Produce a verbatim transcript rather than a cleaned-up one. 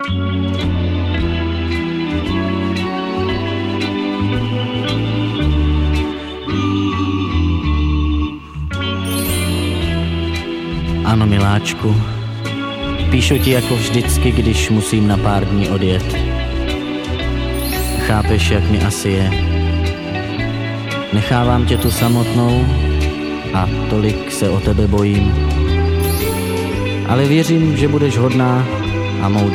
Ano, miláčku, píšu ti jako vždycky, když musím na pár dní odjet. Chápeš, jak mi asi je. Nechávám tě tu samotnou a tolik se o tebe bojím. Ale věřím, že budeš hodná a moudrá.